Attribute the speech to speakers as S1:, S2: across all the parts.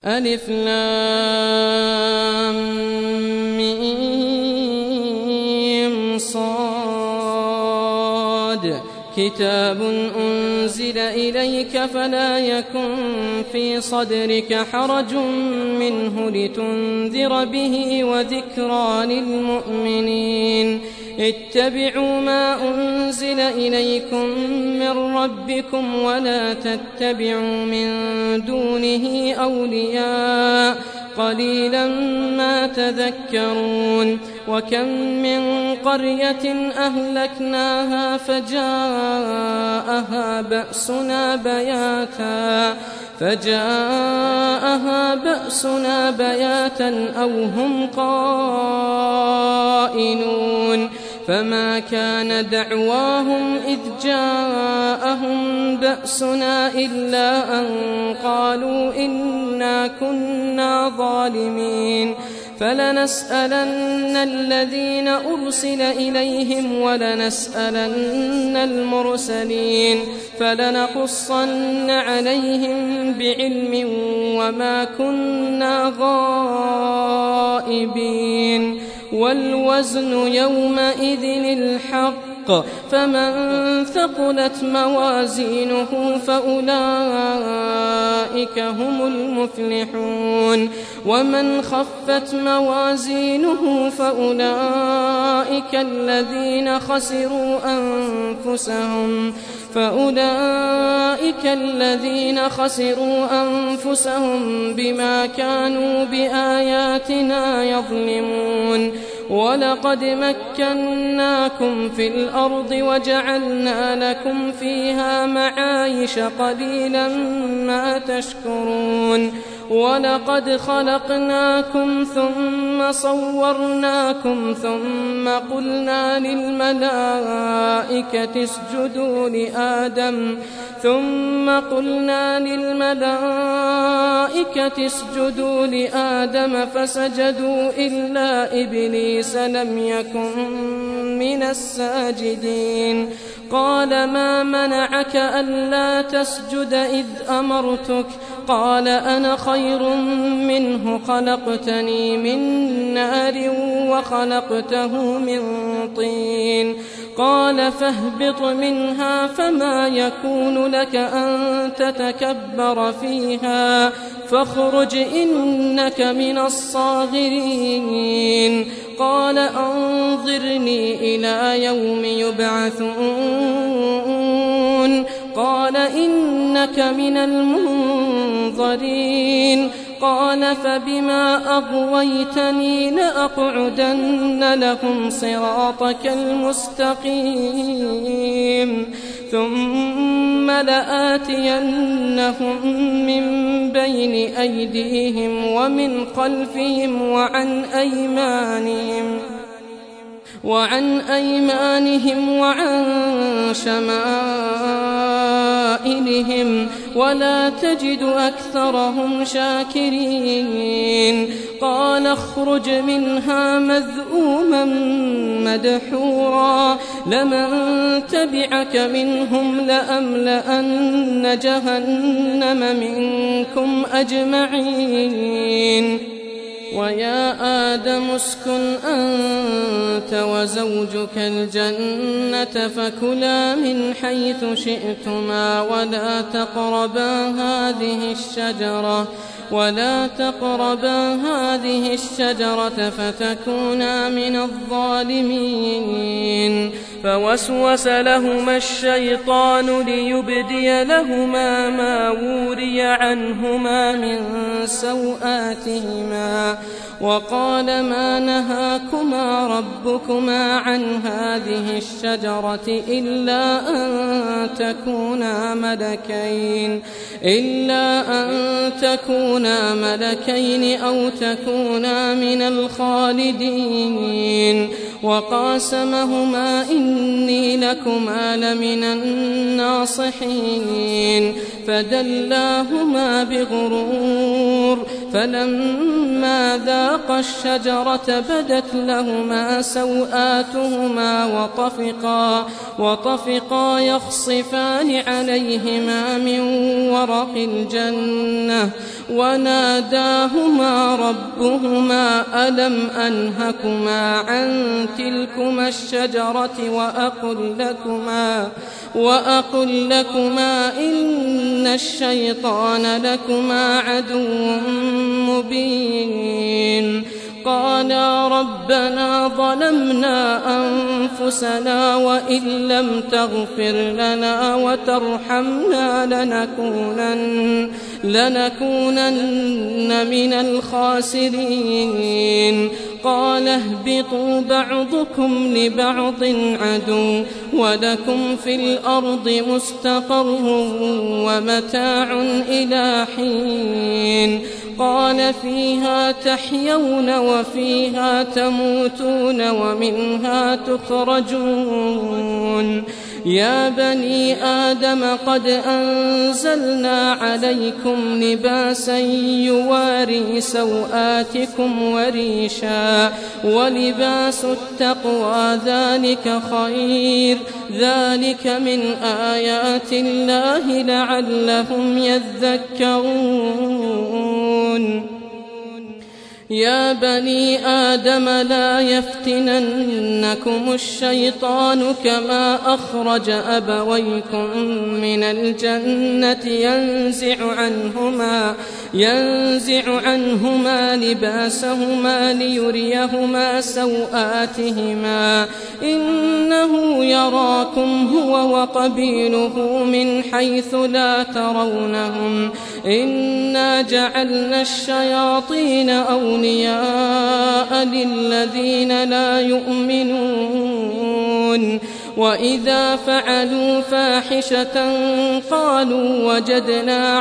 S1: ألف لام ميم صاد كتاب أنزل إليك فلا يكن في صدرك حرج منه لتنذر به وذكرى للمؤمنين اتبعوا ما أنزل إليكم من ربكم ولا تتبعوا من دونه أولياء قليلا ما تذكرون وكم من قرية أهلكناها فجاءها بأسنا بياتا أو هم قائلون فما كان دعواهم إذ جاءهم بأسنا إلا أن قالوا إنا كنا ظالمين فلنسألن الذين أرسل إليهم ولنسألن المرسلين فلنقصن عليهم بعلم وما كنا غائبين والوزن يومئذ الحق فمن ثقلت موازينه فأولئك هم المفلحون ومن خفت موازينه فأولئك الذين خسروا أنفسهم بما كانوا بآياتنا يظلمون ولقد مكناكم في الأرض وجعلنا لكم فيها معايش قليلا ما تشكرون ولقد خلقناكم ثم صورناكم ثم قلنا للملائكة اسجدوا لآدم فسجدوا إلا إبليس لم يكن من الساجدين قال ما منعك ألا تسجد إذ أمرتك قال أنا خير منه خلقتني من نار وخلقته من طين قال فاهبط منها فما يكون لك أن تتكبر فيها فاخرج إنك من الصاغرين قال أنظرني إلى يوم يبعثون قال إنك من المنظرين قال فبما أغويتني لأقعدن لهم صراطك المستقيم ثم لآتينهم من بين أيديهم ومن خلفهم وعن أيمانهم وعن شمائلهم ولا تجد أكثرهم شاكرين قال اخرج منها مذءوما مدحورا لمن تبعك منهم لأملأن جهنم منكم أجمعين ويا آدم اسكن أنت وزوجك الجنة فكلا من حيث شئتما ولا تقربا هذه الشجرة فتكونا من الظالمين فوسوس لهما الشيطان ليبدي لهما ما وري عنهما من سوآتهما وقال ما نهاكما ربكما عن هذه الشجرة إلا أن تكونا ملكين أو تكونا من الخالدين وقاسمهما إني لكما لمن الناصحين فدلاهما بغرور فلما ذاقا الشجرة بدت لهما سوآتهما وطفقا يخصفان عليهما من ورق الجنة وناداهما ربهما ألم أنهكما عن تلكما الشجرة وأقل لكما إن الشيطان لكما عدو مبين قالا ربنا ظلمنا أنفسنا وإن لم تغفر لنا وترحمنا لنكونن من الخاسرين قال اهبطوا بعضكم لبعض عدو ولكم في الأرض مستقر ومتاع إلى حين قال فيها تحيون وفيها تموتون ومنها تخرجون يا بني آدم قد أنزلنا عليكم لباسا يواري سوآتكم وريشا ولباس التقوى ذلك خير ذلك من آيات الله لعلهم يذكرون يا بني آدم لا يفتننكم الشيطان كما أخرج أبويكم من الجنة ينزع عنهما لباسهما ليريهما سوآتهما إنه يراكم هو وقبيله من حيث لا ترونهم إنا جعلنا الشياطين أولياء للذين لا يؤمنون وإذا فعلوا فاحشة قالوا وجدنا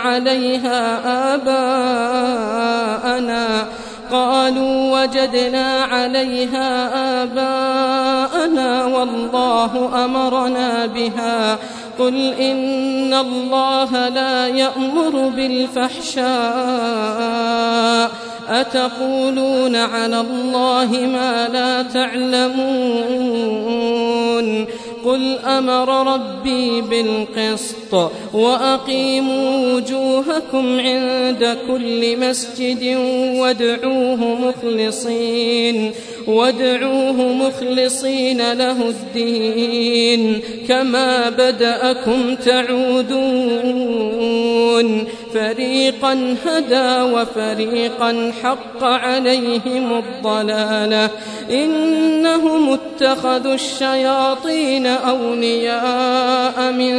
S1: عليها آباءنا والله أمرنا بها قل إن الله لا يأمر بالفحشاء أتقولون على الله ما لا تعلمون قل أمر ربي بالقسط وأقيموا وجوهكم عند كل مسجد وادعوه مخلصين له الدين كما بدأكم تعودون فريقا هدى وفريقا حق عليهم الضلالة إنهم اتخذوا الشياطين أولياء من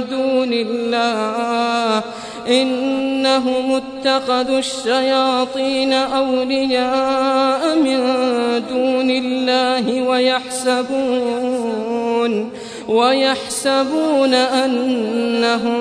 S1: دون الله ويحسبون أنهم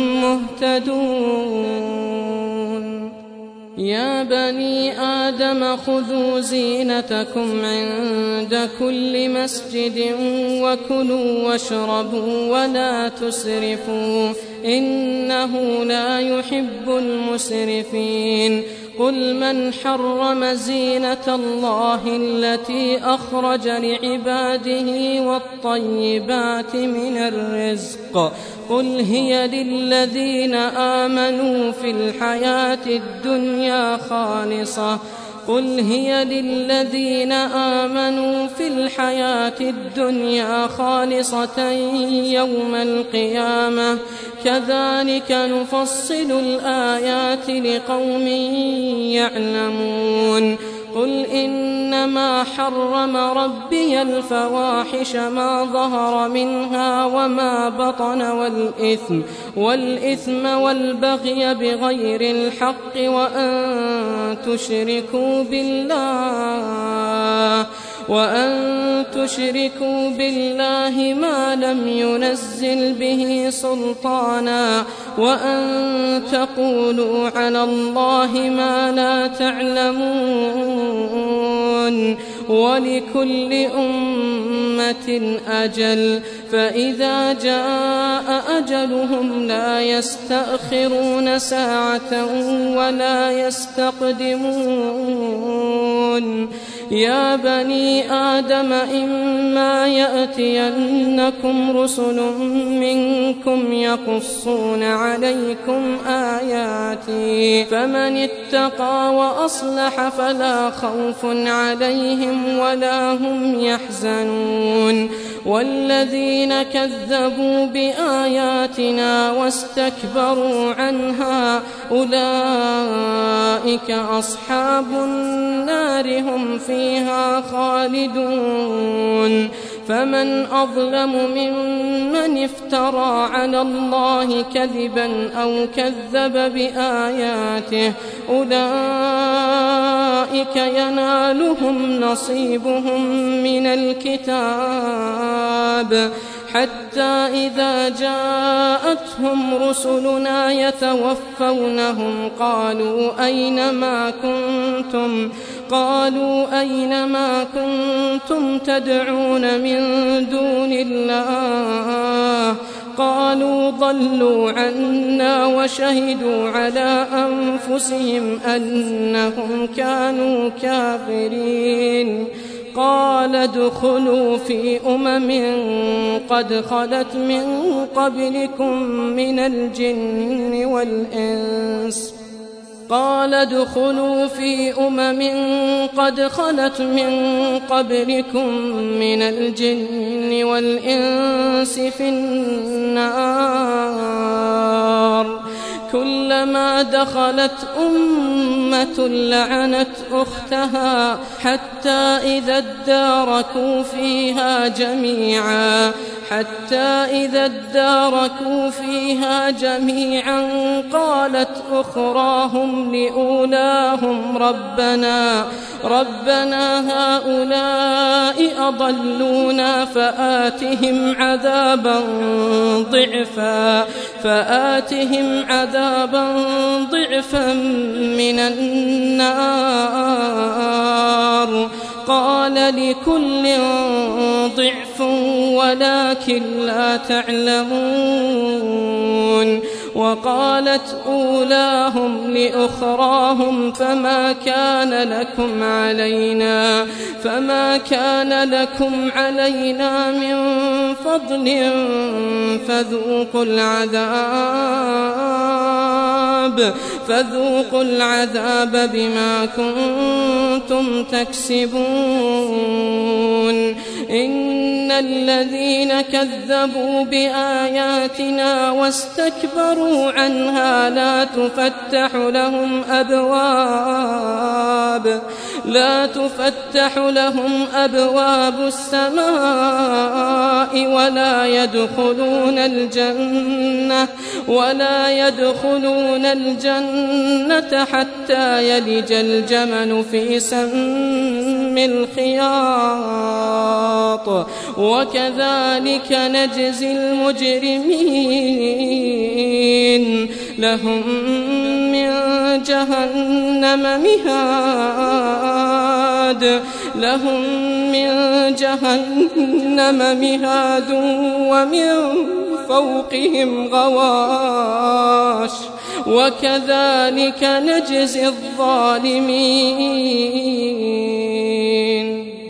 S1: مهتدون يا بني آدم خذوا زينتكم عند كل مسجد وكلوا واشربوا ولا تسرفوا إنه لا يحب المسرفين قل من حرم زينة الله التي أخرج لعباده والطيبات من الرزق قل هي للذين آمنوا في الحياة الدنيا خالصة يوم القيامة كذلك نفصل الآيات لقوم يعلمون قل إنما حرم ربي الفواحش ما ظهر منها وما بطن والإثم والبغي بغير الحق وأن تشركوا بالله ما لم ينزل به سلطانا وأن تقولوا على الله ما لا تعلمون ولكل أمة أجل فإذا جاء أجلهم لا يستأخرون ساعة ولا يستقدمون يا بني آدم إما يأتينكم رسل منكم يقصون عليكم آياتي فمن اتقى وأصلح فلا خوف عليهم ولا هم يحزنون والذين كذبوا بآياتنا واستكبروا عنها أولئك أصحاب النار هم فيها خالدون فمن أظلم ممن افترى على الله كذبا أو كذب بآياته أولئك ينالهم نصيبهم من الكتاب حتى إذا جاءتهم رسلنا يتوفونهم قالوا أين ما كنتم تدعون من دون الله قالوا ضلوا عنا وشهدوا على أنفسهم أنهم كانوا كافرين قال ادخلوا في قد خلت من قبلكم من الجن والإنس قد خلت من قبلكم من الجن والإنس في النار كلما دخلت أمة لعنت أختها حتى إذا اداركوا فيها جميعا قالت أخراهم لأولاهم ربنا هؤلاء أضلونا فآتهم عذابا ضعفا من النار قال لكل ضعف ولكن لا تعلمون وقالت أولاهم لأخراهم فما كان لكم علينا من فضل فذوقوا العذاب بما كنتم تكسبون إن الذين كذبوا بآياتنا واستكبروا عنها لا تفتح لهم أبواب السماء ولا يدخلون الجنة حتى يلج الجمل في سم الخياط وكذلك نجزي المجرمين لهم من جهنم مهاد ومن فوقهم غواش وكذلك نجزي الظالمين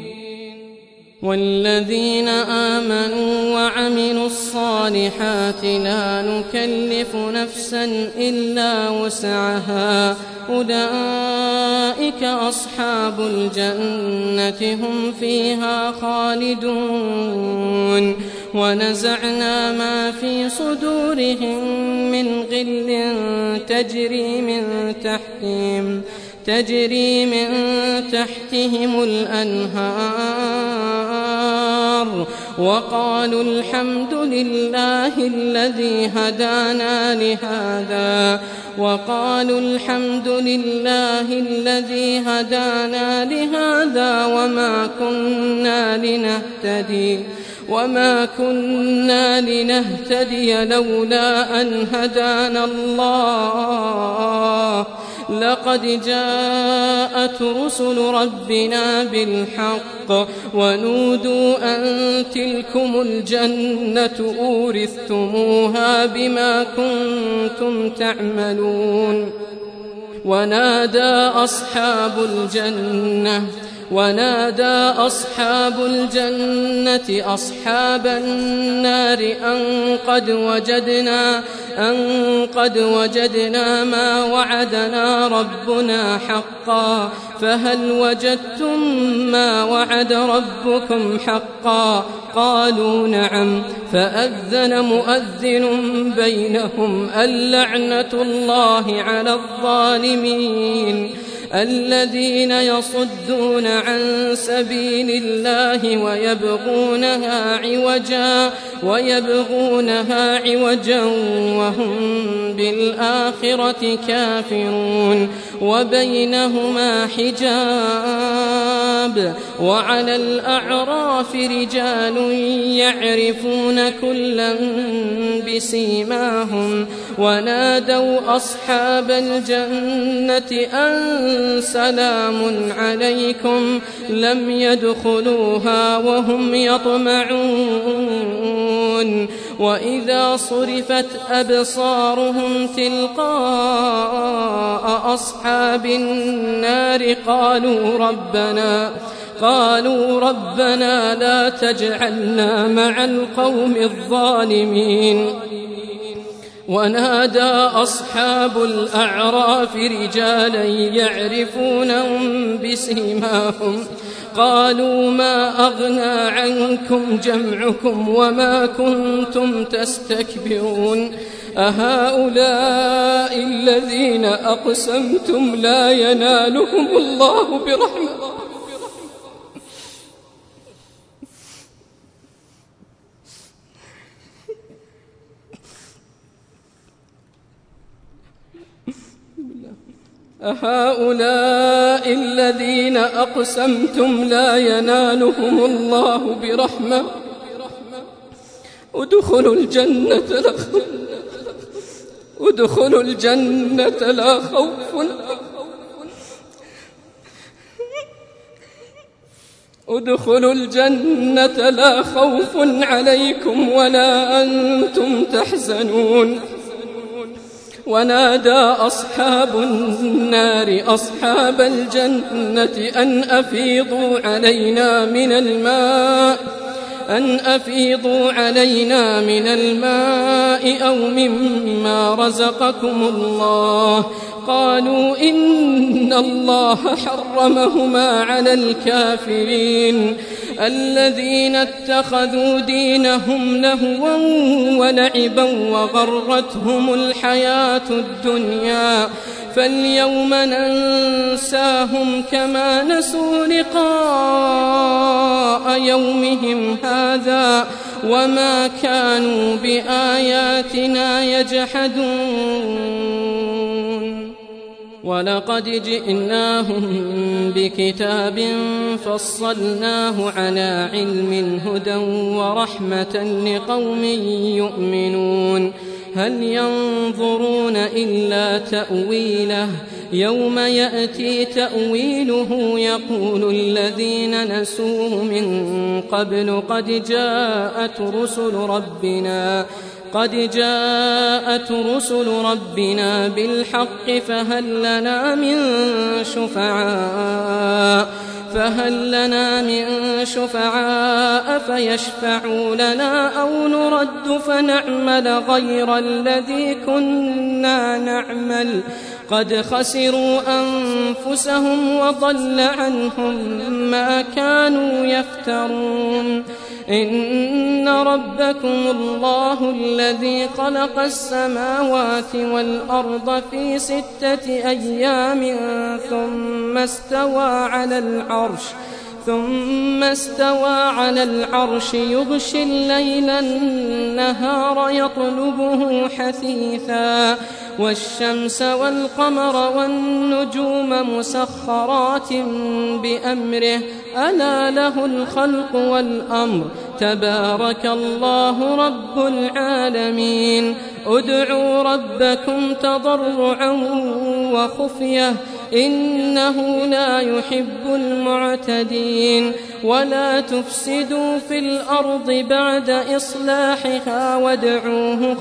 S1: والذين آمنوا وعملوا الصالحات لا نكلف نفسا إلا وسعها أولئك أصحاب الجنة هم فيها خالدون ونزعنا ما في صدورهم من غل تجري من تحتهم الأنهار وقالوا الحمد لله الذي هدانا لهذا وما كنا لنهتدي لولا أن هدانا الله لقد جاءت رسل ربنا بالحق ونودوا أن تلكم الجنة أورثتموها بما كنتم تعملون. ونادى أصحاب الجنة أصحاب النار أن قد وجدنا ما وعدنا ربنا حقا فهل وجدتم ما وعد ربكم حقا؟ قالوا نعم. فأذن مؤذن بينهم اللعنة الله على الظالمين الذين يصدون عن سبيل الله ويبغونها عوجا وهم بالآخرة كافرون. وبينهما حجاب. وعلى الأعراف رجال يعرفون كلا بسيماهم ونادوا أصحاب الجنة أن سلام عليكم لم يدخلوها وهم يطمعون. وإذا صرفت أبصارهم تلقاء أصحاب النار قالوا ربنا لا تجعلنا مع القوم الظالمين. ونادى أصحاب الأعراف رجالا يعرفونهم بسيماهم قالوا ما أغنى عنكم جمعكم وما كنتم تستكبرون أهؤلاء الذين أقسمتم لا ينالهم الله برحمة أهؤلاء الذين أقسمتم لا ينالهم الله برحمة ادخلوا الجنة لا خوف عليكم ولا أنتم تحزنون. ونادى أصحاب النار أصحاب الجنة أن أفيضوا علينا من الماء أو مما رزقكم الله. قالوا إن الله حرمهما على الكافرين الذين اتخذوا دينهم لهوا ولعبا وغرتهم الحياة الدنيا فاليوم ننساهم كما نسوا لقاء يومهم هذا وما كانوا بآياتنا يجحدون. ولقد جئناهم بكتاب فصلناه على علم هدى ورحمة لقوم يؤمنون. هل ينظرون إلا تأويله يوم يأتي تأويله يقول الذين نسوه من قبل قد جاءت رسل ربنا بالحق فهل لنا من شفعاء فيشفعوا لنا أو نرد فنعمل غير الذي كنا نعمل قد خسروا أنفسهم وضل عنهم ما كانوا يفترون. إن ربكم الله الذي خلق السماوات والأرض في 6 أيام ثم استوى على العرش يغشي الليل النهار يطلبه حثيثا والشمس والقمر والنجوم مسخرات بأمره ألا له الخلق والأمر تبارك الله رب العالمين. ادعوا ربكم تضرعا وخفية إنه لا يحب المعتدين ولا تفسدوا في الأرض بعد إصلاحها وادعوه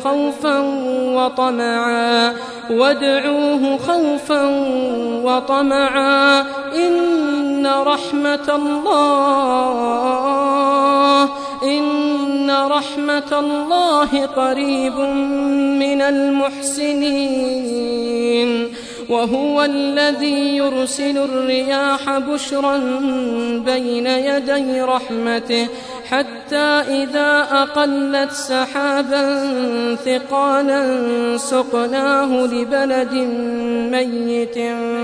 S1: خوفا وطمعا إن رحمة الله قريب من المحسنين وهو الذي يرسل الرياح بشرا بين يدي رحمته حتى إذا أقلت سحابا ثقالا سقناه لبلد ميت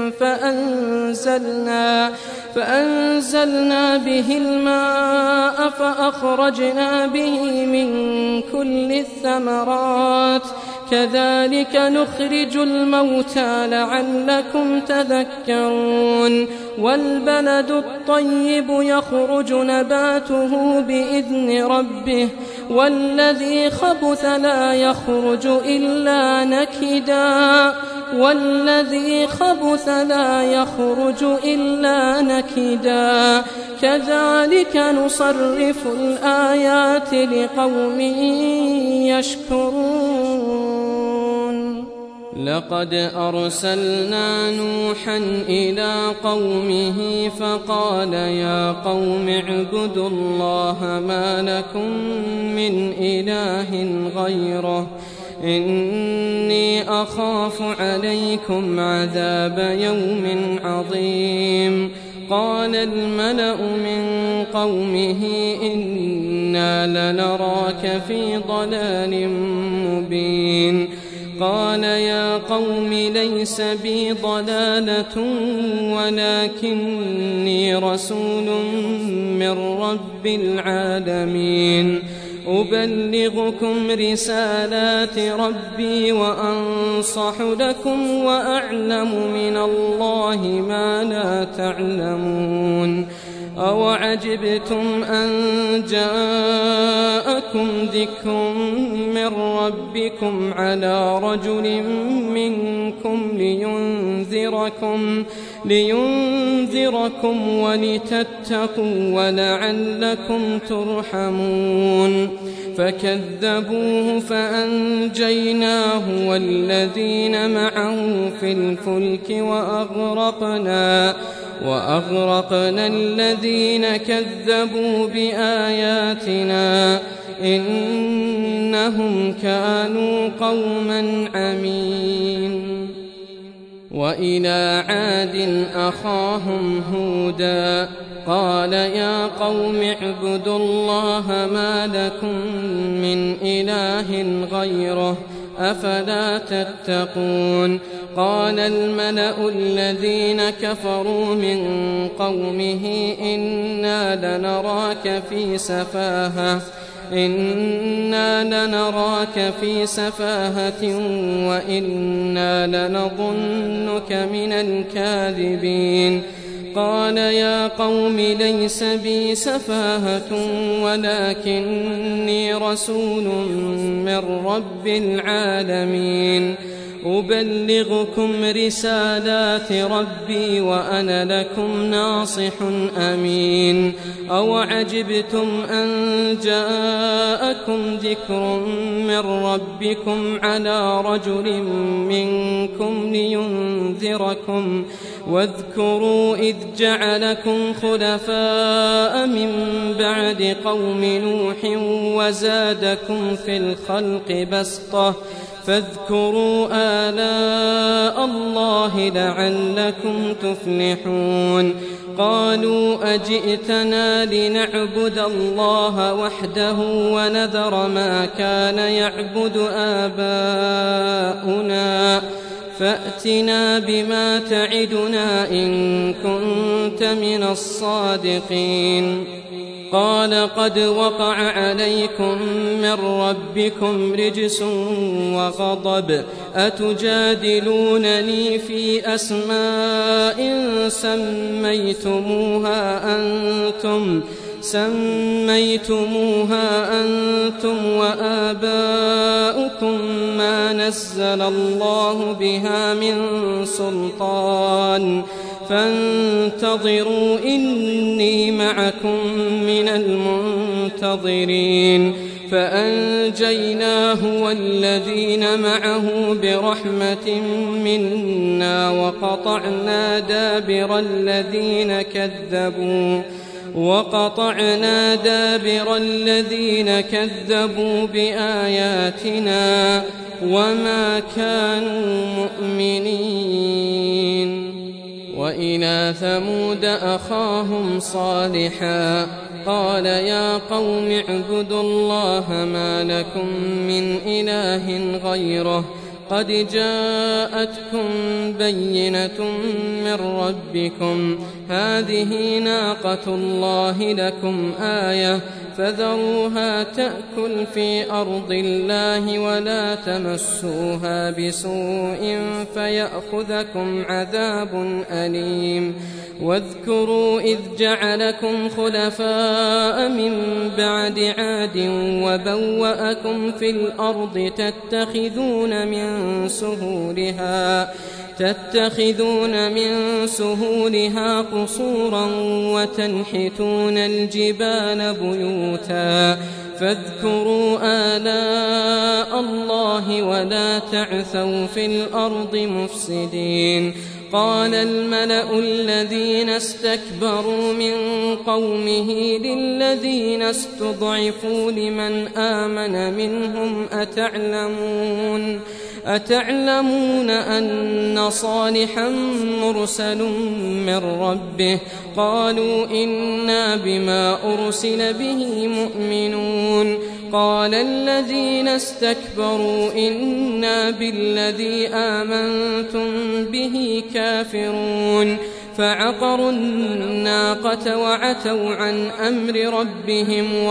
S1: فأنزلنا به الماء فأخرجنا به من كل الثمرات كذلك نخرج الموتى لعلكم تذكرون والبلد الطيب يخرج نباته بإذن ربه والذي خبث لا يخرج إلا نكدا كذلك نصرف الآيات لقوم يشكرون لقد أرسلنا نوحا إلى قومه فقال يا قوم اعبدوا الله ما لكم من إله غيره إني أخاف عليكم عذاب يوم عظيم قال الملأ من قومه إنا لنراك في ضلال مبين قال يا قوم ليس بي ضلالة ولكني رسول من رب العالمين أبلغكم رسالات ربي وأنصح لكم وأعلم من الله ما لا تعلمون أوعجبتم أن جاءكم ذكر من ربكم على رجل منكم لينذركم ولتتقوا ولعلكم ترحمون فكذبوه فأنجيناه والذين معه في الفلك وأغرقنا الذين كذبوا بآياتنا إنهم كانوا قوما عمين وإلى عاد أخاهم هودا قال يا قوم اعبدوا الله ما لكم من إله غيره أفلا تتقون قال الملأ الذين كفروا من قومه إنا لنراك في سفاهة وإنا لنظنك من الكاذبين قال يا قوم ليس بي سفاهة ولكني رسول من رب العالمين أبلغكم رسالات ربي وأنا لكم ناصح أمين أوعجبتم أن جاءكم ذكر من ربكم على رجل منكم لينذركم واذكروا إذ جعلكم خلفاء من بعد قوم نوح وزادكم في الخلق بسطة فاذكروا آلاء الله لعلكم تفلحون قالوا أجئتنا لنعبد الله وحده ونذر ما كان يعبد آباؤنا فأتنا بما تعدنا إن كنت من الصادقين قال قد وقع عليكم من ربكم رجس وغضب أتجادلونني في أسماء سميتموها أنتم وآباؤكم ما نزل الله بها من سلطان فانتظروا إني معكم من المنتظرين فأنجيناه والذين معه برحمة منا وقطعنا دابر الذين كذبوا بآياتنا وما كانوا مؤمنين. وإلى ثمود أخاهم صالحا قال يا قوم اعبدوا الله ما لكم من إله غيره قد جاءتكم بينة من ربكم هذه ناقة الله لكم آية فذروها تأكل في أرض الله ولا تمسوها بسوء فيأخذكم عذاب أليم. واذكروا إذ جعلكم خلفاء من بعد عاد وبوأكم في الأرض تتخذون من سهولها قصورا وتنحتون الجبال بيوتا فاذكروا آلاء الله ولا تعثوا في الأرض مفسدين. قال الملأ الذين استكبروا من قومه للذين استضعفوا لمن آمن منهم أتعلمون أن صالحا مرسل من ربه قالوا إنا بما أرسل به مؤمنون. قال الذين استكبروا إنا بالذي آمنتم به كافرون. فعقروا الناقة وعتوا عن أمر ربهم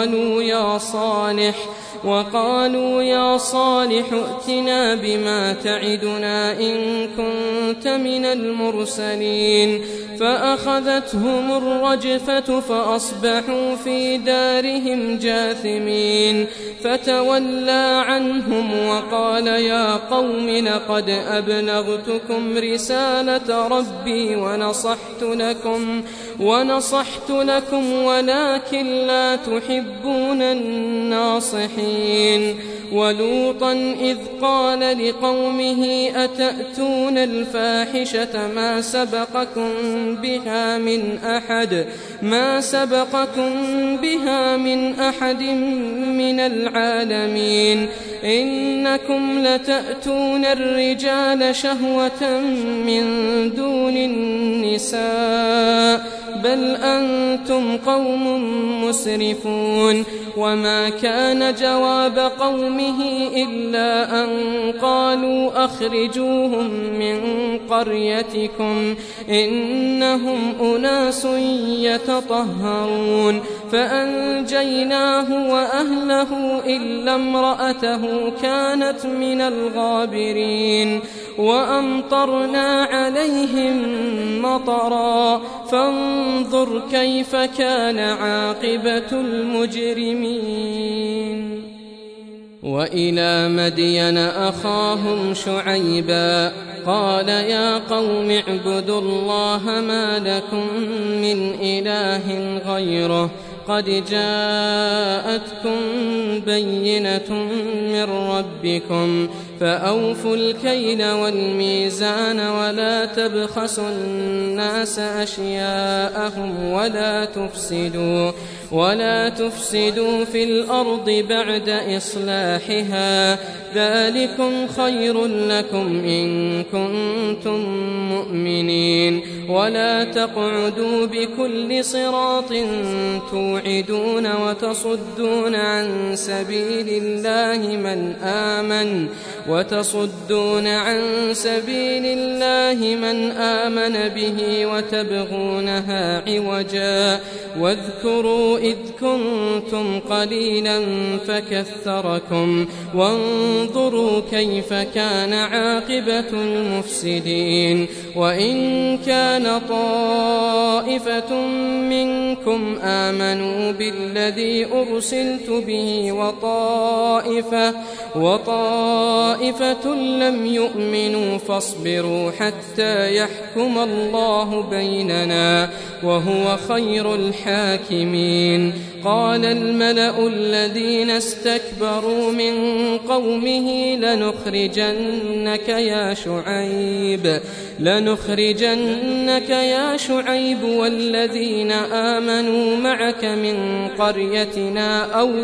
S1: وقالوا يا صالح ائتنا بما تعدنا إن كنت من المرسلين. فأخذتهم الرجفة فأصبحوا في دارهم جاثمين. فتولى عنهم وقال يا قوم لقد أبلغتكم رسالة ربي ونصحت لكم ولكن لا تحبون الناصحين. ولوطا إذ قال لقومه أتأتون الفاحشة ما سبقكم بها من أحد من العالمين. إنكم لتأتون الرجال شهوة من دون النساء بل أنتم قوم مسرفون. وما كان جواب قومه إلا أن قالوا أخرجوهم من قريتكم إنهم أناس يتطهرون. فأنجيناه وأهله إلا امرأته كانت من الغابرين. وأمطرنا عليهم مطرا فانظر كيف كان عاقبة المجرمين. وإلى مدين أخاهم شعيبا قال يا قوم اعبدوا الله ما لكم من إله غيره قد جاءتكم بينة من ربكم فأوفوا الكيل والميزان ولا تبخسوا الناس أشياءهم ولا تفسدوا في الأرض بعد إصلاحها ذلكم خير لكم إن كنتم مؤمنين. ولا تقعدوا بكل صراط توعدون وتصدون عن سبيل الله وتصدون عن سبيل الله من آمن به وتبغونها عوجا واذكروا إذ كنتم قليلا فكثركم وانظروا كيف كان عاقبة المفسدين وإن كان طائفة منكم آمنوا بالذي أرسلت به وطائفة لم يؤمنوا فاصبروا حتى يحكم الله بيننا وهو خير الحاكمين قال الملأ الذين استكبروا من قومه لنخرجنك يا شعيب والذين آمنوا معك من قريتنا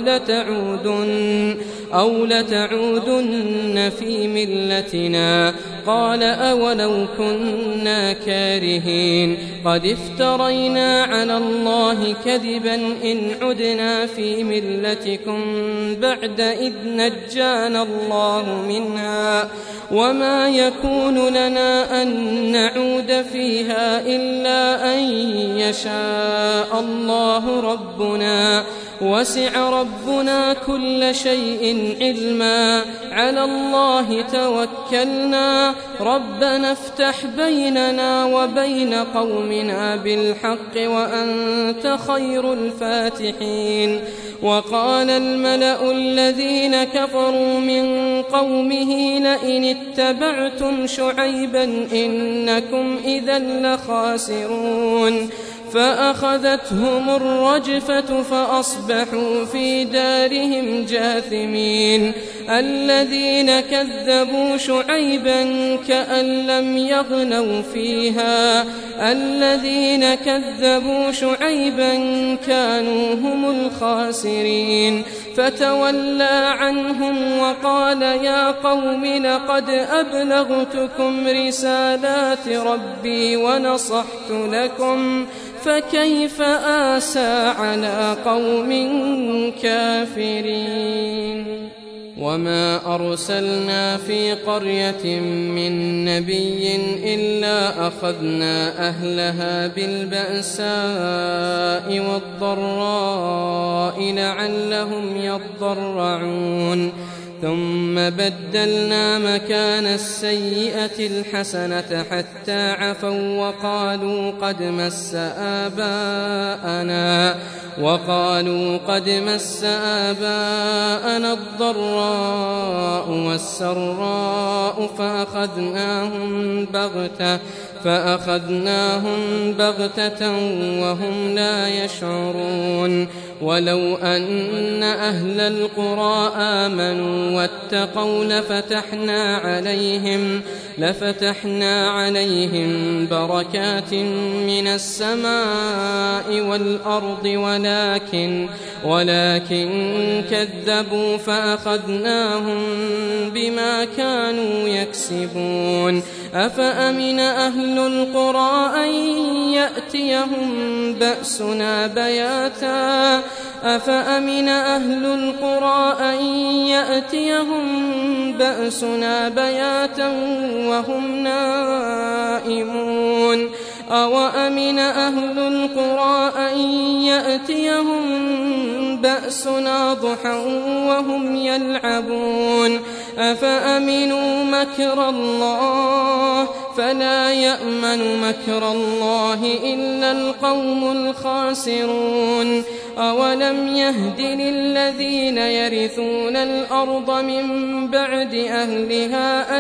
S1: أو لتعودن في ملتنا قال أولو كنا كارهين قد افترينا على الله كذبا إن عدنا في ملتكم بعد إذ نجانا الله منها وما يكون لنا أن نعود فيها إلا أن يشاء الله ربنا وسع ربنا كل شيء علما على الله توكلنا ربنا افتح بيننا وبين قومنا بالحق وأنت خير الفاتحين وقال الملأ الذين كفروا من قومه لئن اتبعتم شعيبا إنكم إذا لخاسرون فأخذتهم الرجفة فأصبحوا في دارهم جاثمين الذين كذبوا شعيبا كأن لم يغنوا فيها الذين كذبوا شعيبا كانوا هم الخاسرين فتولى عنهم وقال يا قوم لقد أبلغتكم رسالات ربي ونصحت لكم فكيف آسى على قوم كافرين وما أرسلنا في قرية من نبي إلا أخذنا أهلها بالبأساء والضراء لعلهم يضرعون ثم بدلنا مكان السيئة الحسنة حتى عفوا وقالوا قد مس آباءنا الضراء والسراء فأخذناهم بغتة وهم لا يشعرون ولو أن أهل القرى آمنوا واتقوا لفتحنا عليهم بركات من السماء والأرض ولكن كذبوا فأخذناهم بما كانوا يكسبون أفأمن أهل القرى أن يأتيهم بأسنا بياتا وهم نائمون أوأمن أهل القرى أن يأتيهم بأسنا ضحى وهم يلعبون أفأمنوا مكر الله فلا يأمن مكر الله إلا القوم الخاسرون أولم يهد للذين يرثون الأرض من بعد أهلها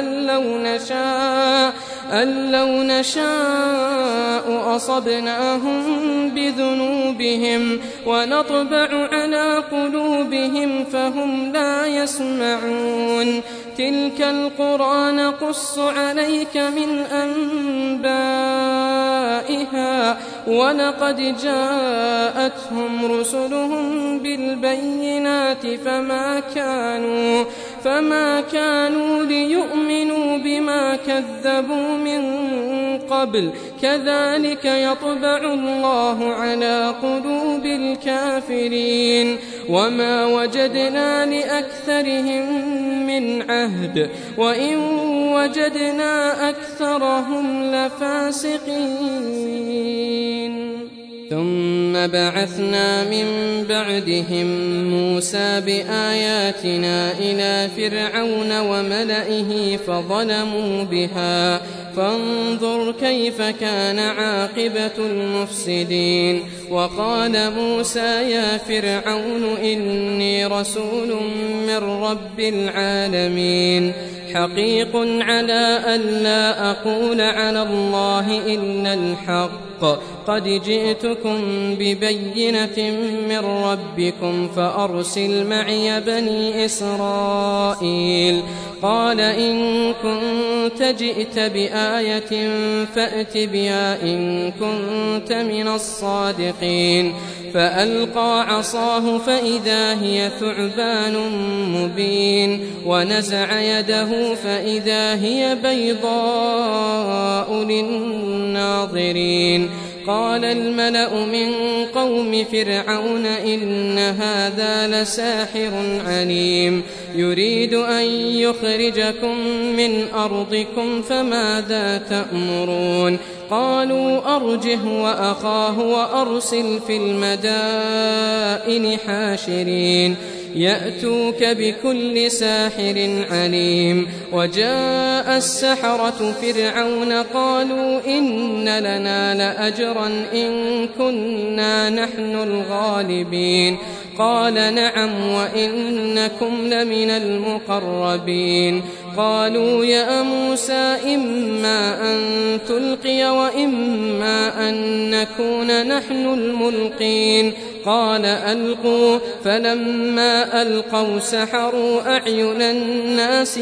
S1: أن لو نشاء أصبناهم بذنوبهم ونطبع على قلوبهم فهم لا يسمعون تلك القرى نقص عليك من أنبائها ولقد فما كانوا ليؤمنوا بما كذبوا من قبل كذلك يطبع الله على قلوب الكافرين وما وجدنا لأكثرهم من عهد وإن وجدنا أكثرهم لفاسقين ثم بعثنا من بعدهم موسى بآياتنا إلى فرعون وملئه فظلموا بها فانظر كيف كان عاقبة المفسدين وقال موسى يا فرعون إني رسول من رب العالمين حقيق على ألا أقول على الله إلا الحق قد جئتكم ببينة من ربكم فأرسل معي بني إسرائيل قال إن كنت جئت بآية فأت بها إن كنت من الصادقين فألقى عصاه فإذا هي ثعبان مبين ونزع يده فإذا هي بيضاء للناظرين قال الملأ من قوم فرعون إن هذا لساحر عليم يريد أن يخرجكم من أرضكم فماذا تأمرون قالوا أرجه وأخاه وأرسل في المدائن حاشرين يأتوك بكل ساحر عليم وجاء السحرة فرعون قالوا إن لنا لأجرا إن كنا نحن الغالبين قال نعم وإنكم لمن المقربين قالوا يا موسى إما أن تلقي وإما أن نكون نحن الملقين قال ألقوا فلما ألقوا سحروا أعين الناس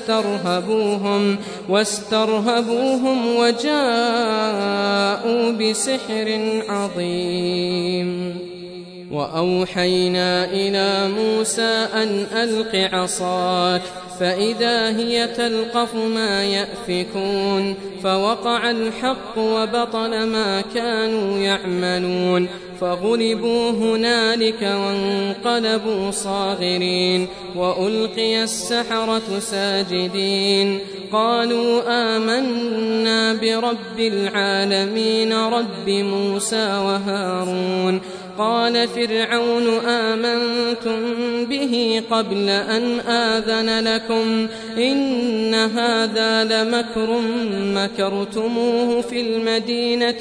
S1: واسترهبوهم وجاءوا بسحر عظيم وأوحينا إلى موسى أن ألق عصاك فإذا هي تلقف ما يأفكون فوقع الحق وبطل ما كانوا يعملون فغلبوا هنالك وانقلبوا صاغرين وألقي السحرة ساجدين قالوا آمنا برب العالمين رب موسى وهارون قال فرعون آمنتم به قبل أن آذن لكم إن هذا لمكر مكرتموه في المدينة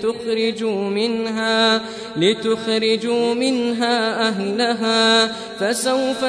S1: لتخرجوا منها أهلها فسوف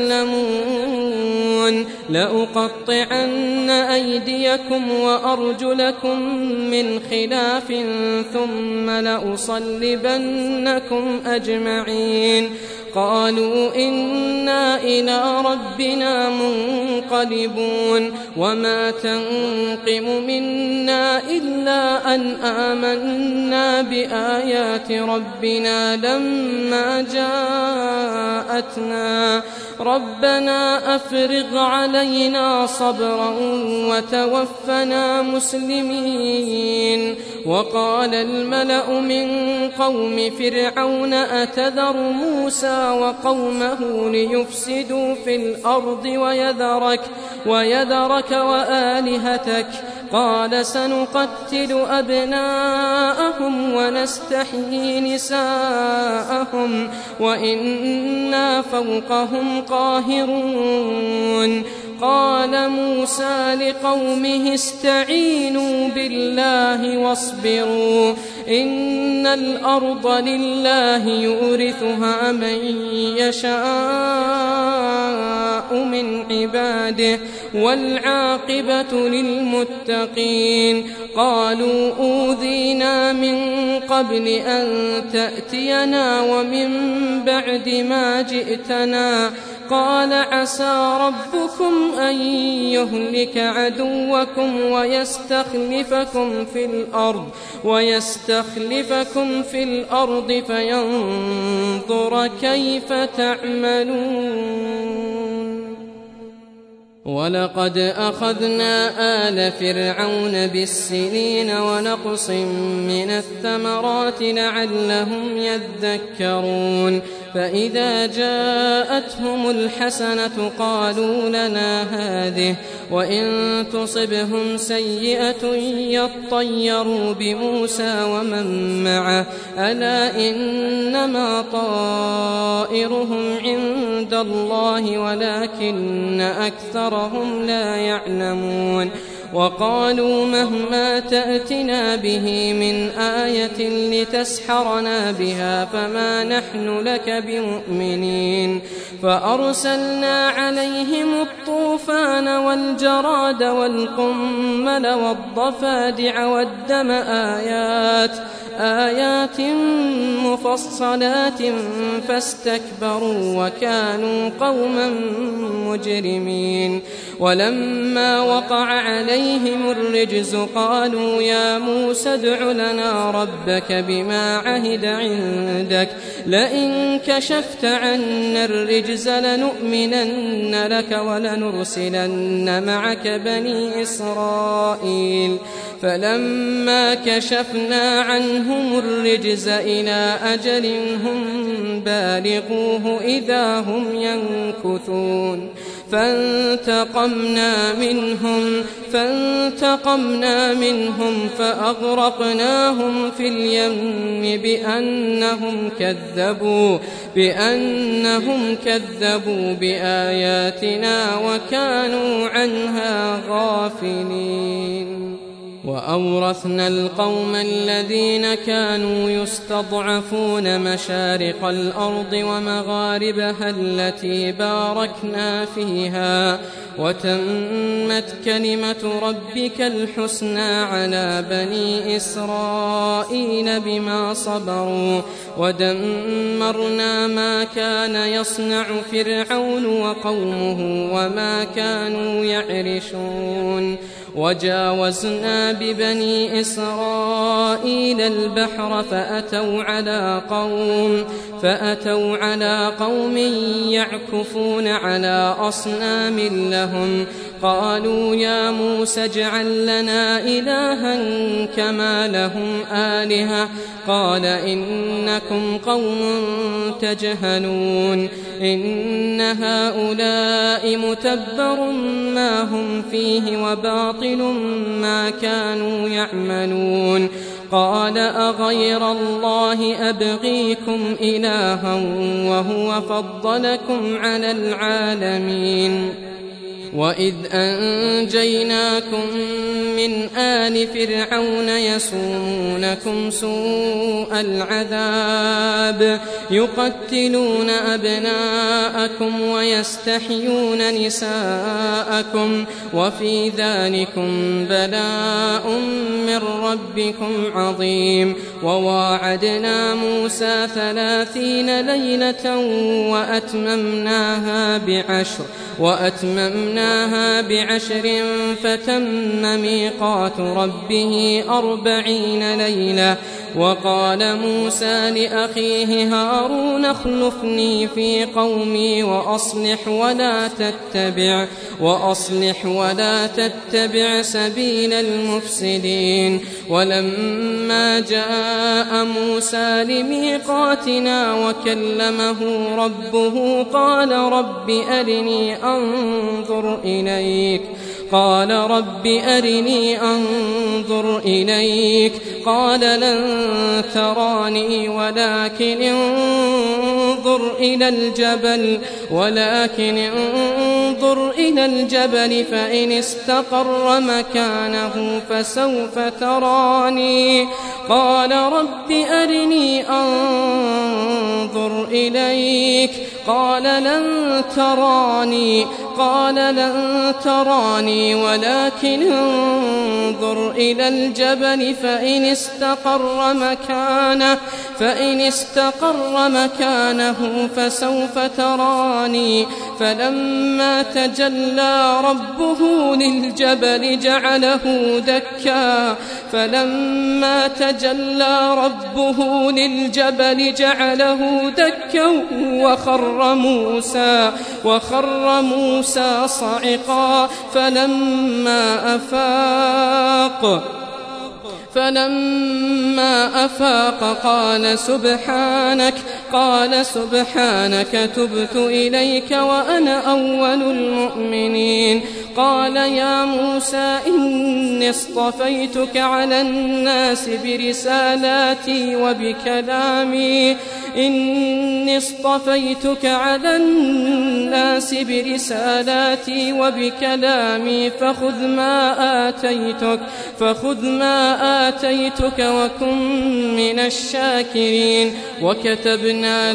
S1: تعلمون لأقطعن أيديكم وأرجلكم من خلاف ثم لأصلبنكم أجمعين قالوا إنا إلى ربنا منقلبون وما تنقم منا إلا أن آمنا بآيات ربنا لما جاءتنا ربنا أفرغ علينا صبرا وتوفنا مسلمين وقال الملأ من قوم فرعون أتذر موسى وقومه ليفسدوا في الأرض ويذرك وآلهتك قال سنقتل أبناءهم ونستحيي نساءهم وإنا فوقهم قاهرون قال موسى لقومه استعينوا بالله واصبروا إن الأرض لله يورثها من يشاء من عباده والعاقبة للمتقين قالوا أوذينا من قبل أن تأتينا ومن بعد ما جئتنا قال عسى ربكم أن يهلك عدوكم ويستخلفكم في الأرض فينظر كيف تعملون ولقد أخذنا آل فرعون بالسنين ونقص من الثمرات لعلهم يذكرون فإذا جاءتهم الحسنة قالوا لنا هذه وإن تصبهم سيئة يطيروا بموسى ومن معه ألا إنما طائرهم عند الله ولكن أكثرهم لا يعلمون وقالوا مهما تأتنا به من آية لتسحرنا بها فما نحن لك بمؤمنين فأرسلنا عليهم الطوفان والجراد والقمل والضفادع والدم آيات مفصلات فاستكبروا وكانوا قوما مجرمين ولما وقع عليهم الرجز قالوا يا موسى ادع لنا ربك بما عهد عندك لئن كشفت عنا الرجز لنؤمنن لك ولنرسلن معك بني إسرائيل فلما كشفنا عنهم الرجز إلى أجل هم بالغوه إذا هم ينكثون فانتقمنا منهم فأغرقناهم في اليم بأنهم كذبوا بآياتنا وكانوا عنها غافلين وأورثنا القوم الذين كانوا يستضعفون مشارق الأرض ومغاربها التي باركنا فيها وتمت كلمة ربك الحسنى على بني إسرائيل بما صبروا ودمرنا ما كان يصنع فرعون وقومه وما كانوا يعرشون وجاوزنا ببني إسرائيل البحر فأتوا على قوم يعكفون على أصنام لهم قالوا يا موسى اجعل لنا إلها كما لهم آلهة قال إنكم قوم تجهلون إن هؤلاء متبر ما هم فيه وباطل ما كانوا يعملون قال أغير الله أبغيكم إلها وهو فضلكم على العالمين وإذ أنجيناكم من آل فرعون يسومونكم سوء العذاب يقتلون أبناءكم ويستحيون نساءكم وفي ذلكم بلاء من ربكم عظيم وواعدنا موسى 30 ليلة وأتممناها بعشر فتم ميقات ربه 40 ليلة وقال موسى لأخيه هارون اخلفني في قومي وأصلح ولا تتبع سبيل المفسدين ولما جاء موسى لميقاتنا وكلمه ربه قال رب أرني أنظر إليك قال لن تراني ولكن انظر إلى الجبل فإن استقر مكانه فسوف تراني قال رب أرني أنظر إليك قال لن تراني ولكن انظر إلى الجبل فإن استقر فإن استقر مكانه فسوف تراني فلما تجلى ربه للجبل جعله دكا وخر موسى صعقا فلما أفاق قال سبحانك تبت إليك وأنا أول المؤمنين. قال يا موسى إني اصطفيتك على الناس برسالاتي وبكلامي فخذ ما آتيتك وكن من الشاكرين. وكتبنا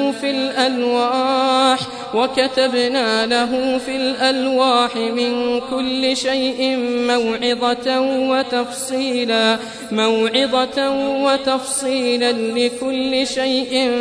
S1: له في الألواح من كل شيء موعظة وتفصيلا لكل شيء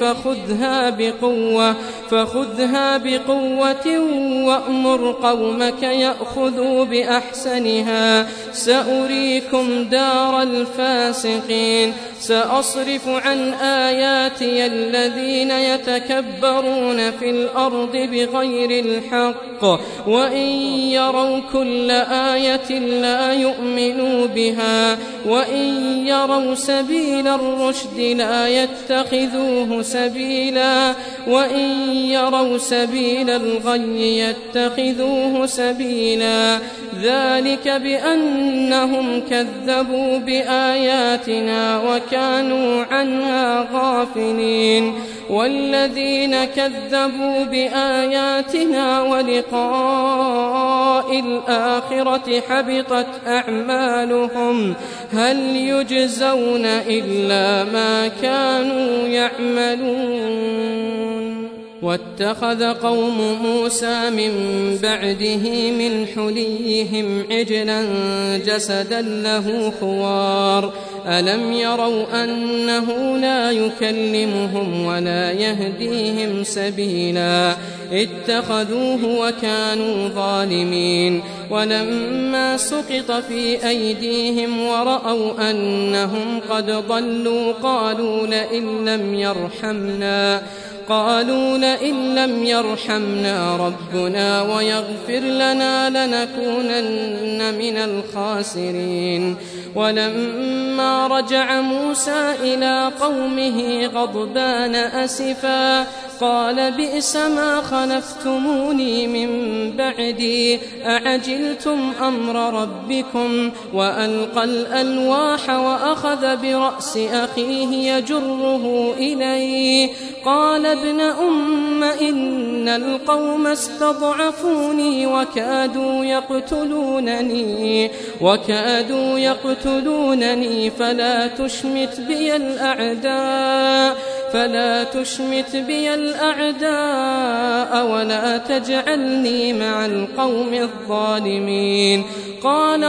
S1: فخذها بقوة وأمر قومك يأخذوا بأحسنها سأريكم دار الفاسقين. سأصرف عن آياتي الذين يتكبرون في الأرض بغير الحق وإن يروا كل آية لا يؤمنوا بها وإن يروا سبيل الرشد لا يتخذوه سبيلا وإن يروا سبيل الغي يتخذوه سبيلا. ذلك بأنهم كذبوا بآياتنا وكانوا عنها غافلين. والذين كذبوا بآياتنا ولقاء الآخرة حبطت أعمالهم هل يجزون إلا ما كانوا يعملون. واتخذ قوم موسى من بعده من حليهم عجلا جسدا له خوار ألم يروا أنه لا يكلمهم ولا يهديهم سبيلا اتخذوه وكانوا ظالمين. ولما سقط في أيديهم ورأوا أنهم قد ضلوا قالوا لئن لم يرحمنا ربنا ويغفر لنا لنكونن من الخاسرين. ولما رجع موسى إلى قومه غضبان أسفا قال بئس ما خلفتموني من بعدي أعجلتم أمر ربكم وألقى الألواح وأخذ برأس أخيه يجره إليه قال ابن أم إن القوم استضعفوني وكادوا يقتلونني فلا تشمت بي الأعداء ولا تجعلني مع القوم الظالمين. قال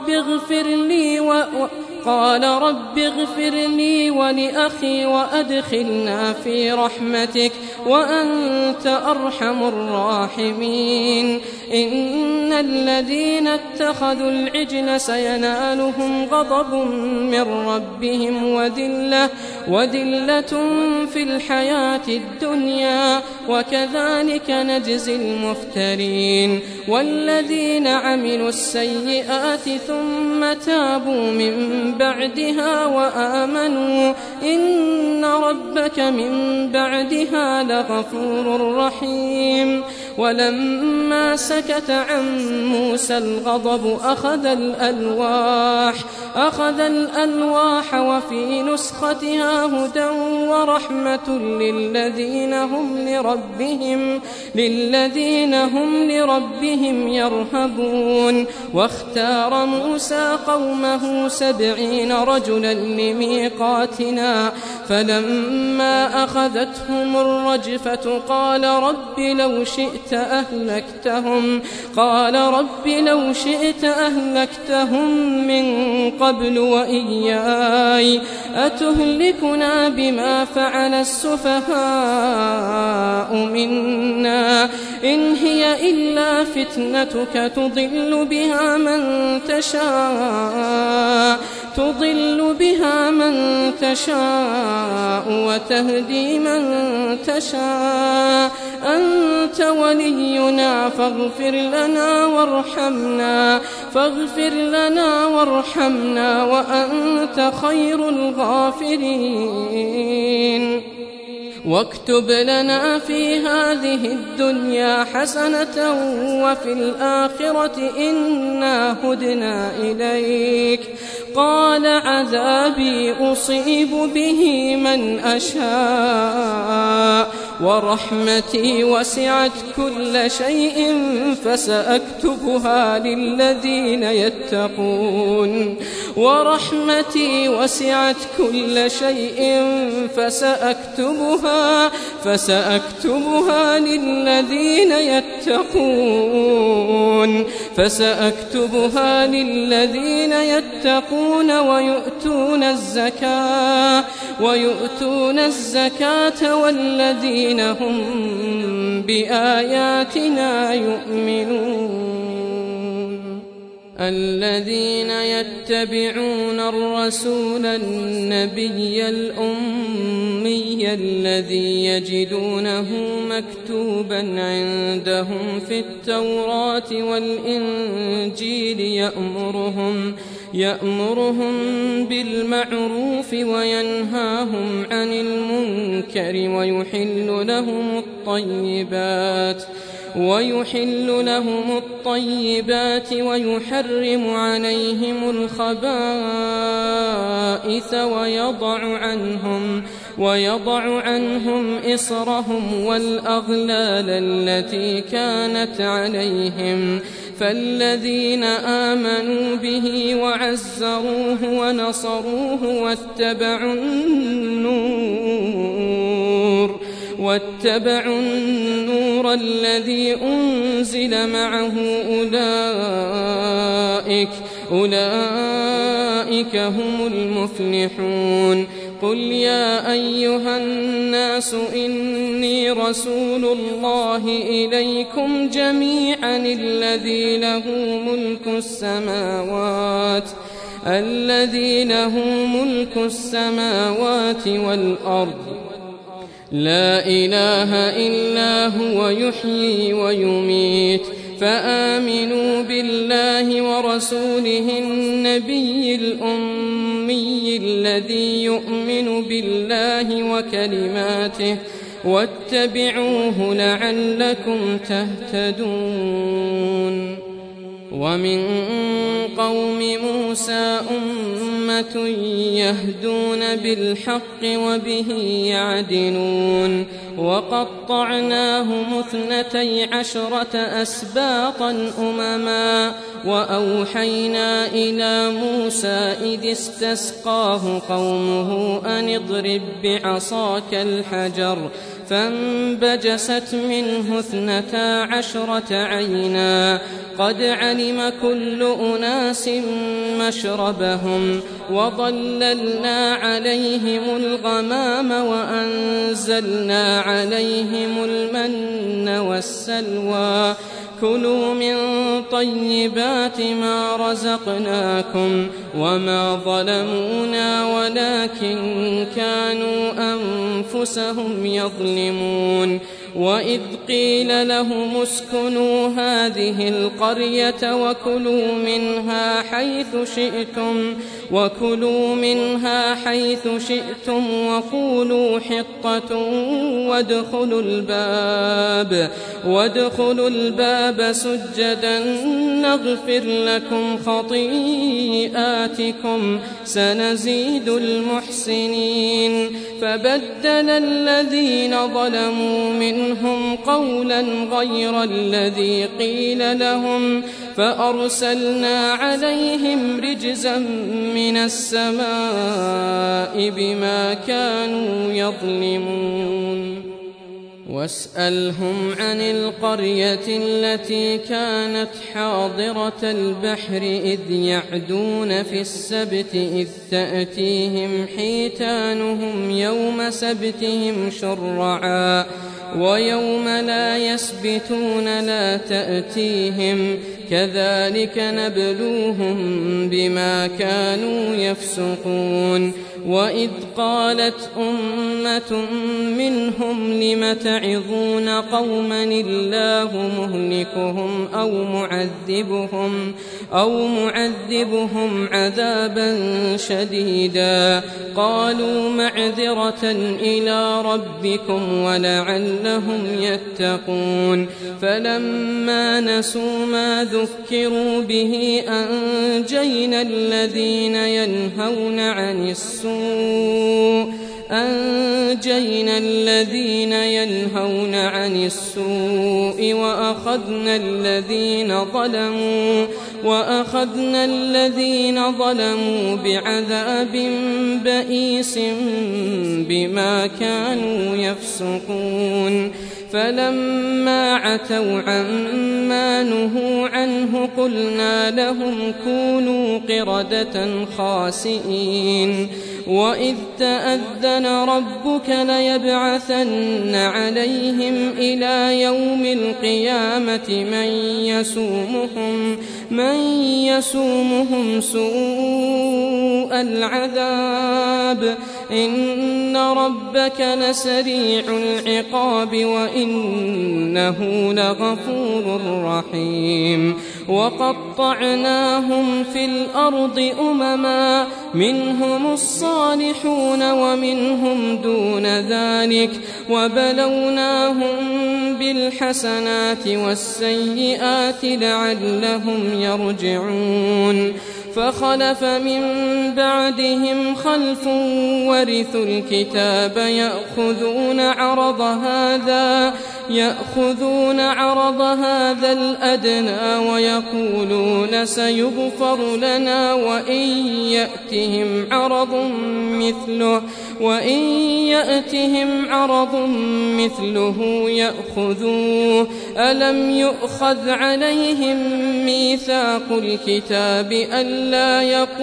S1: رب اغفر لي ولأخي وأدخلنا في رحمتك وأنت أرحم الراحمين. إن الذين اتخذوا العجل سينالهم غضب من ربهم وذلة في الحياة الدنيا وكذلك نجزي المفترين. والذين عملوا السيئات ثم تابوا من بعدها وآمنوا إن ربك من بعدها لغفور رحيم. ولما سكت عن موسى الغضب أخذ الألواح وفي نسختها هدى ورحمة للذين هم لربهم يرهبون. واختار موسى قومه 70 رجلا لميقاتنا فلما أخذتهم الرجفة قال رب لو شئت أهلكتهم من قبل وإياي أتهلكنا بما فعل السفهاء منا إن هي إلا فتنتك تضل بها من تشاء وتهدي من تشاء أنت ولينا فاغفر لنا وارحمنا وأنت خير الغافرين واكتب لنا في هذه الدنيا حسنة وفي الآخرة إنا هدنا إليك قال عذابي أصيب به من أشاء ورحمتي وسعت كل شيء فسأكتبها للذين يتقون ويؤتون الزكاة والذين هم بآياتنا يؤمنون الذين يتبعون الرسول النبي الأمي الذي يجدونه مكتوبا عندهم في التوراة والإنجيل يأمرهم بالمعروف وينهاهم عن المنكر ويحل لهم الطيبات ويحرم عليهم الخبائث ويضع عنهم إصرهم والأغلال التي كانت عليهم فالذين آمنوا به وعزروه ونصروه واتبعوا النور الذي أنزل معه أولئك هم المفلحون قل يا أيها الناس إني رسول الله إليكم جميعا الذي له ملك السماوات والأرض لا إله إلا هو يحيي ويميت فآمنوا بالله ورسوله النبي الأمي الذي يؤمن بالله وكلماته واتبعوه لعلكم تهتدون ومن قوم موسى أمة يهدون بالحق وبه يعدلون وقطعناهم 12 أسباطا أمما وأوحينا إلى موسى إذ استسقاه قومه أن اضرب بعصاك الحجر فانبجست منه 12 عينا قد علم كل أناس مشربهم وظللنا عليهم الغمام وأنزلنا عليهم المن والسلوى كلوا من طيبات ما رزقناكم وما ظلمونا ولكن كانوا أنفسهم يظلمون وإذ قيل لهم اسكنوا هذه القرية وكلوا منها حيث شئتم وقولوا حطة وادخلوا الباب سجدا نغفر لكم خطيئاتكم سنزيد المحسنين فبدل الذين ظلموا منهم قولا غير الذي قيل لهم فأرسلنا عليهم رجزا من السماء بما كانوا يظلمون واسألهم عن القرية التي كانت حاضرة البحر إذ يعدون في السبت إذ تأتيهم حيتانهم يوم سبتهم شرعا ويوم لا يسبتون لا تأتيهم كذلك نبلوهم بما كانوا يفسقون وإذ قالت أمة منهم لم تعظون قوما الله مهلكهم أو معذبهم عذابا شديدا قالوا معذرة إلى ربكم ولعلهم يتقون فلما نسوا ما ذكروا به أنجينا الذين ينهون عن السوء وأخذنا الذين ظلموا بعذاب بئيس بما كانوا يفسقون فلما عتوا عما نهوا عنه قلنا لهم كونوا قردة خاسئين وإذ تأذن ربك ليبعثن عليهم إلى يوم القيامة من يسومهم سوء العذاب إن ربك لسريع العقاب وإنه لغفور رحيم وقطعناهم في الأرض أمما منهم الصالحون ومنهم دون ذلك وبلوناهم بالحسنات والسيئات لعلهم يرجعون فخلف من بعدهم خلف ورثوا الكتاب يأخذون عرض هذا الأدنى ويقولون سيغفر لنا وإن يأتهم عرض مثله يأخذوه ألم يؤخذ عليهم ميثاق الكتاب ألا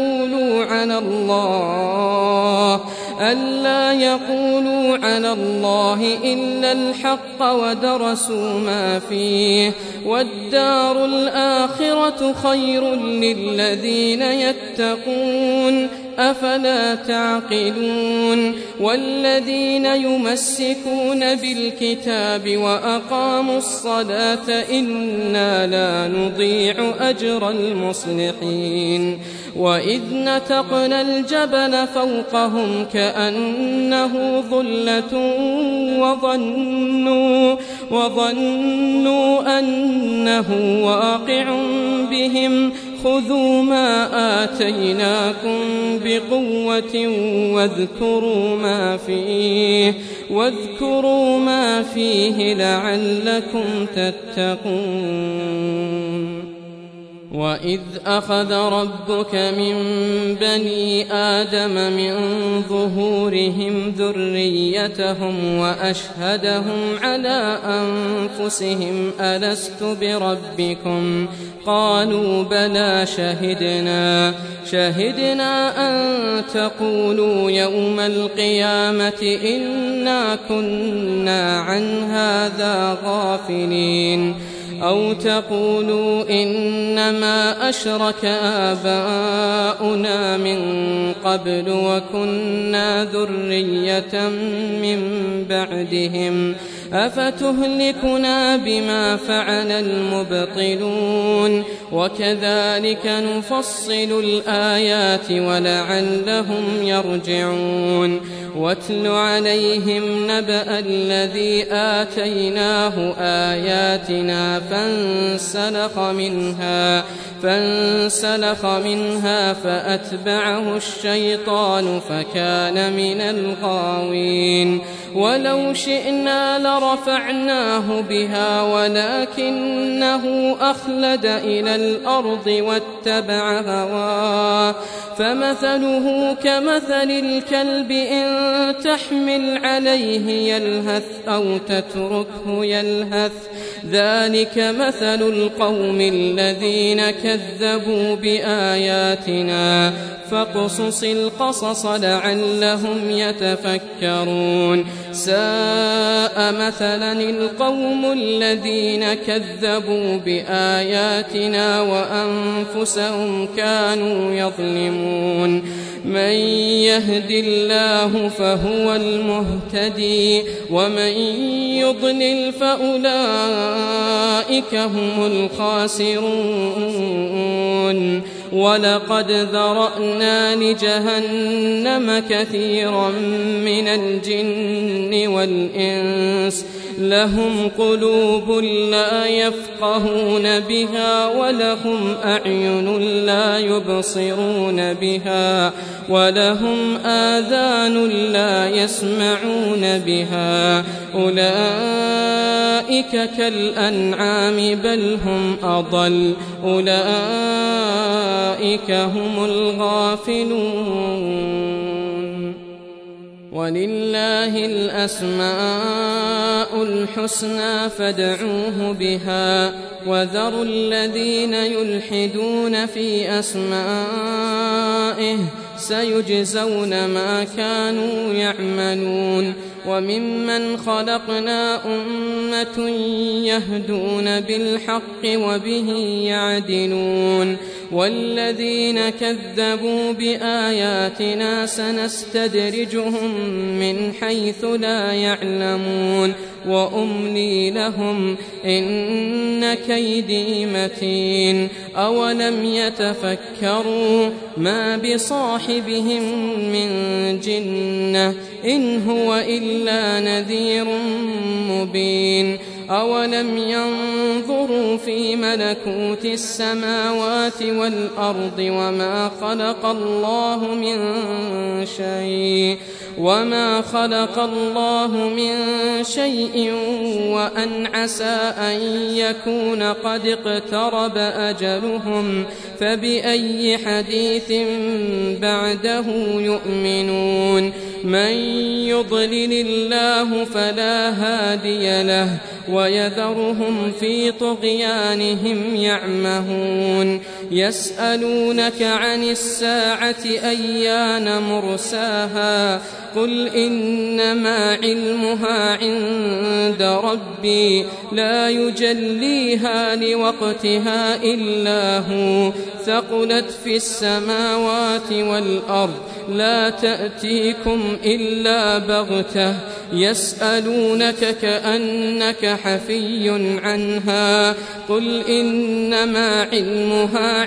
S1: يقولوا على الله إلا الحق ودرسوا ما فيه والدار الآخرة خير للذين يتقون أفلا تعقلون والذين يمسكون بالكتاب وأقاموا الصلاة إنا لا نضيع أجر المصلحين وإذ نتقنا الجبل فوقهم كأنه ظلة وظنوا أنه واقع بهم خذوا ما آتيناكم بقوة واذكروا ما فيه لعلكم تتقون وإذ أخذ ربك من بني آدم من ظهورهم ذريتهم وأشهدهم على أنفسهم ألست بربكم قالوا بلى شهدنا أن تقولوا يوم القيامة إنا كنا عن هذا غافلين أو تقولوا إنما أشرك آباؤنا من قبل وكنا ذرية من بعدهم أفتهلكنا بما فعل المبطلون وكذلك نفصل الآيات ولعلهم يرجعون واتل عليهم نبأ الذي آتيناه آياتنا فانسلخ منها فأتبعه الشيطان فكان من الغاوين ولو شئنا لرفعناه بها ولكنه أخلد إلى الأرض واتبع هواه فمثله كمثل الكلب إن تحمل عليه يلهث أو تتركه يلهث ذلك مثل القوم الذين كذبوا بآياتنا فاقصص القصص لعلهم يتفكرون ساء مثلا القوم الذين كذبوا بآياتنا وأنفسهم كانوا يظلمون من يهد الله فهو المهتدي ومن يضلل فأولئك هم الخاسرون ولقد ذرأنا لجهنم كثيرا من الجن والإنس لهم قلوب لا يفقهون بها ولهم أعين لا يبصرون بها ولهم آذان لا يسمعون بها أولئك كالأنعام بل هم أضل أولئك هم الغافلون ولله الأسماء الحسنى فادعوه بها وذروا الذين يلحدون في أسمائه سيجزون ما كانوا يعملون وممن خلقنا أمة يهدون بالحق وبه يعدلون والذين كذبوا بآياتنا سنستدرجهم من حيث لا يعلمون وأملي لهم إن كيدي متين أولم يتفكروا ما بصاحبهم من جنة إن هو إلا نذير مبين أولم ينظروا في ملكوت السماوات والأرض وما خلق الله من شيء وأن عسى أن يكون قد اقترب أجلهم فبأي حديث بعده يؤمنون من يضلل الله فلا هادي له ويذرهم في طغيانهم يعمهون يسألونك عن الساعة أيان مرساها قل إنما علمها عند ربي لا يجليها لوقتها إلا هو ثقلت في السماوات والأرض لا تأتيكم إلا بغتة يسألونك كأنك حفي عنها قل إنما علمها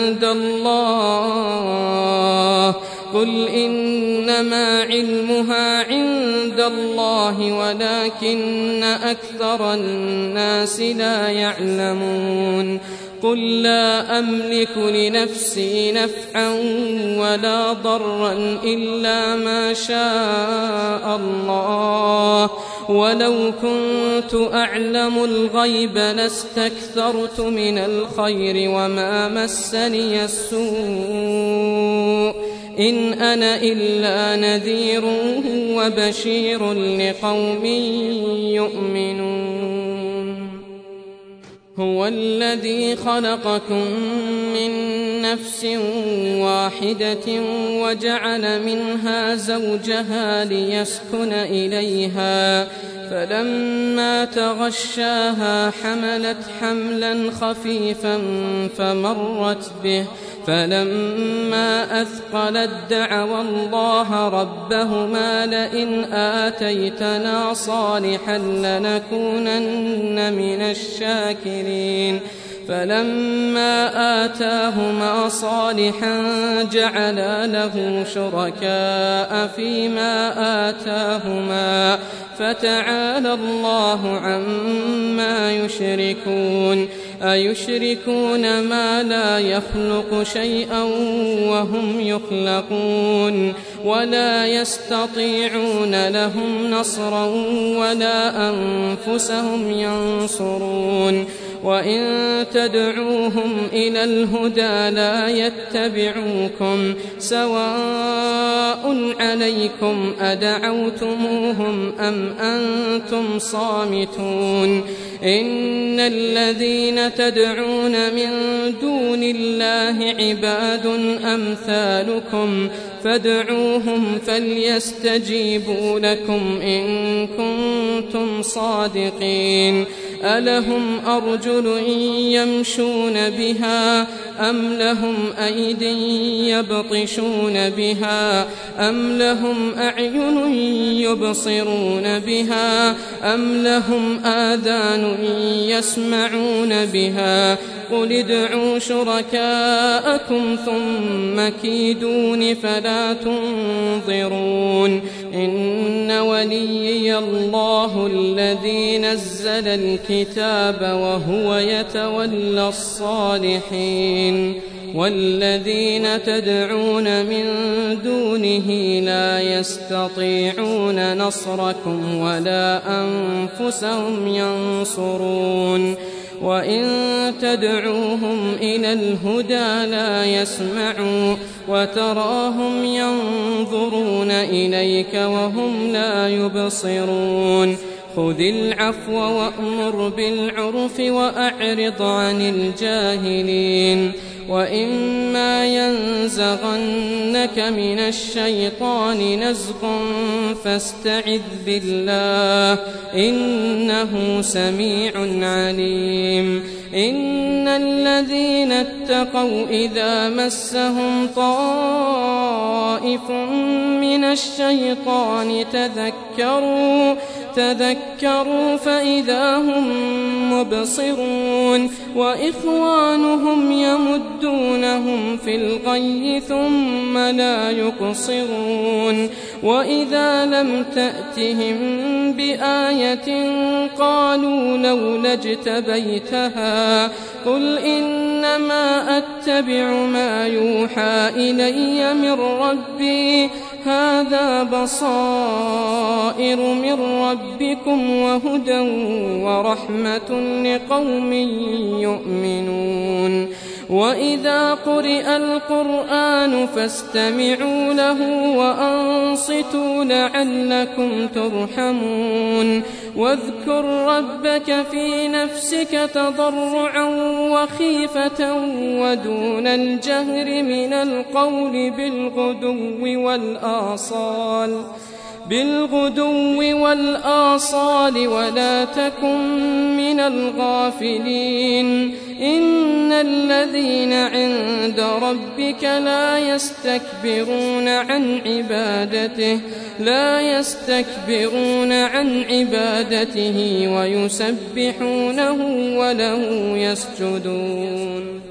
S1: عند الله ولكن أكثر الناس لا يعلمون قل لا أملك لنفسي نفعا ولا ضرا إلا ما شاء الله ولو كنت أعلم الغيب لاستكثرت من الخير وما مسني السوء إن أنا إلا نذير وبشير لقوم يؤمنون هو الذي خلقكم من نفس واحدة وجعل منها زوجها ليسكن إليها فلما تغشاها حملت حملا خفيفا فمرت به فلما أثقلت دعوا الله ربهما لئن آتيتنا صالحا لنكونن من الشاكرين فلما آتاهما صالحا جعلا له شركاء فيما آتاهما فتعالى الله عما يشركون أيشركون ما لا يخلق شيئا وهم يخلقون ولا يستطيعون لهم نصرا ولا أنفسهم ينصرون وإن تدعوهم إلى الهدى لا يتبعوكم سواء عليكم أدعوتموهم أم أنتم صامتون إن الذين تدعون من دون الله عباد أمثالكم فادعوهم فليستجيبوا لكم إن كنتم صادقين ألهم أرجل يمشون بها أم لهم أيد يبطشون بها أم لهم أعين يبصرون بها أم لهم آذان يسمعون بها قل ادعوا شركاءكم ثم كيدون فلا تنظرون إن وليي الله الذي نزل الكتاب وهو يتولى الصالحين والذين تدعون من دونه لا يستطيعون نصركم ولا أنفسهم ينصرون وإن تدعوهم إلى الهدى لا يسمعوا وتراهم ينظرون إليك وهم لا يبصرون خذ العفو وأمر بالعرف وأعرض عن الجاهلين وإما ينزغنك من الشيطان نزغ فاستعذ بالله إنه سميع عليم إن الذين اتقوا إذا مسهم طائف من الشيطان تذكروا فإذا هم مبصرون وإخوانهم يمدونهم في الغي ثم لا يقصرون وإذا لم تأتهم بآية قالوا لولا اجتبيتها قل إنما أتبع ما يوحى إلي من ربي هذا بصائر من ربكم وهدى ورحمة لقوم يؤمنون وإذا قرئ القرآن فاستمعوا له وأنصتوا لعلكم ترحمون واذكر ربك في نفسك تضرعا وخيفة ودون الجهر من القول بالغدو والآصال ولا تكن من الغافلين إن الذين عند ربك لا يستكبرون عن عبادته ويسبحونه وله يسجدون